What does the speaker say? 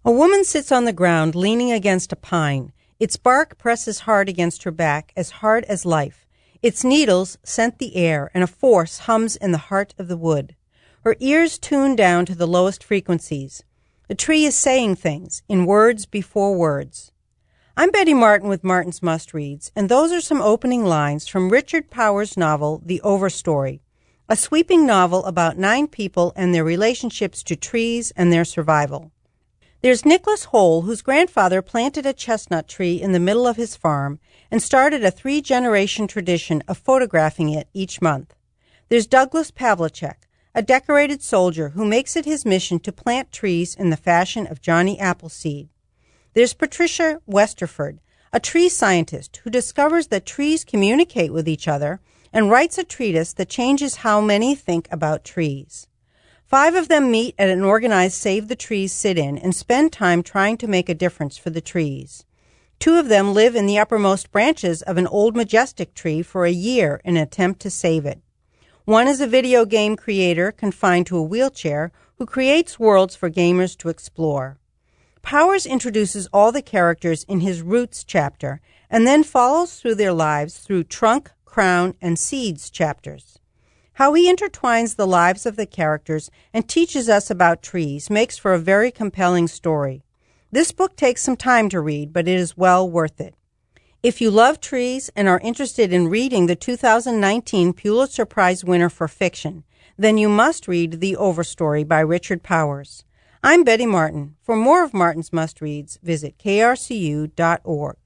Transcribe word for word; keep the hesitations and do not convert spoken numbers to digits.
A woman sits on the ground leaning against a pine. Its bark presses hard against her back, as hard as life. Its needles scent the air, and a force hums in the heart of the wood. Her ears tune down to the lowest frequencies. The tree is saying things, in words before words. I'm Betty Martin with Martin's Must Reads, and those are some opening lines from Richard Powers' novel, The Overstory, a sweeping novel about nine people and their relationships to trees and their survival. There's Nicholas Hole, whose grandfather planted a chestnut tree in the middle of his farm and started a three-generation tradition of photographing it each month. There's Douglas Pavlicek, a decorated soldier who makes it his mission to plant trees in the fashion of Johnny Appleseed. There's Patricia Westerford, a tree scientist who discovers that trees communicate with each other and writes a treatise that changes how many think about trees. Five of them meet at an organized Save the Trees sit-in and spend time trying to make a difference for the trees. Two of them live in the uppermost branches of an old majestic tree for a year in an attempt to save it. One is a video game creator confined to a wheelchair who creates worlds for gamers to explore. Powers introduces all the characters in his Roots chapter and then follows through their lives through Trunk, Crown, and Seeds chapters. How he intertwines the lives of the characters and teaches us about trees makes for a very compelling story. This book takes some time to read, but it is well worth it. If you love trees and are interested in reading the two thousand nineteen Pulitzer Prize winner for fiction, then you must read The Overstory by Richard Powers. I'm Betty Martin. For more of Martin's Must Reads, visit k r c u dot org.